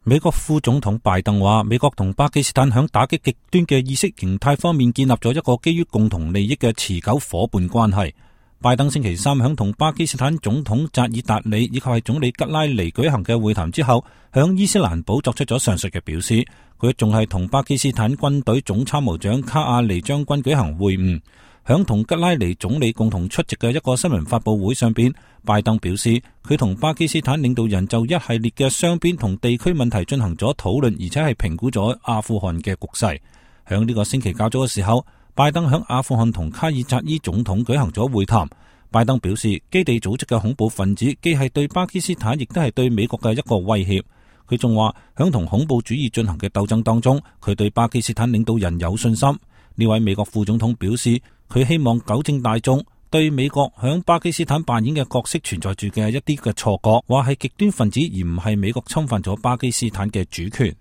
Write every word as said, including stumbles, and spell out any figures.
美國副總統拜登話，美國同巴基斯坦響打擊極端嘅意識形態方面建立咗一個基於共同利益嘅持久夥伴關係。拜登星期三響同巴基斯坦總統扎爾達里以及係總理吉拉尼舉行嘅會談之後，響伊斯蘭堡作出咗上述嘅表示。佢仲係同巴基斯坦軍隊總參謀長卡亞尼將軍舉行會晤。響同吉拉尼總理共同出席嘅一個新聞發佈會上邊，拜登表示佢同巴基斯坦領導人就一系列嘅雙邊同地區問題進行咗討論，而且係評估咗阿富汗嘅局勢。響呢個星期較早嘅時候，拜登響阿富汗同卡爾扎伊總統舉行咗會談。拜登表示，基地組織嘅恐怖分子既係對巴基斯坦，亦都係對美國嘅一個威脅。佢仲話響同恐怖主義進行嘅鬥爭當中，佢對巴基斯坦領導人有信心。呢位美國副總統表示，佢希望糾正大眾對美國響巴基斯坦扮演嘅角色存在住嘅一啲嘅錯覺，話係極端分子而唔係美國侵犯咗巴基斯坦嘅主權。